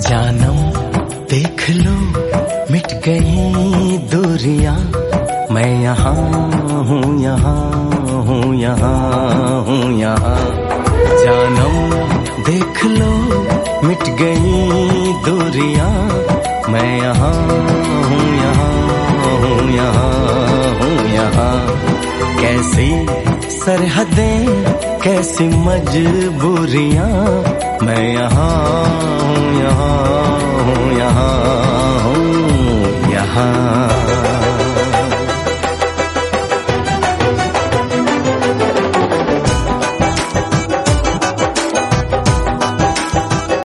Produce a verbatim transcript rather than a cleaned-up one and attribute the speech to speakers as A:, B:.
A: जानम देख लो मिट गई दूरियां, मैं यहाँ हूँ यहाँ हूँ यहाँ हूँ यहाँ। जानम देख लो मिट गई दूरियां, मैं यहाँ हूँ यहाँ हूँ यहाँ हूँ यहाँ। कैसी सरहदें कैसी मजबूरियां, मैं यहाँ हूँ यहाँ हूँ यहाँ हूँ यहाँ।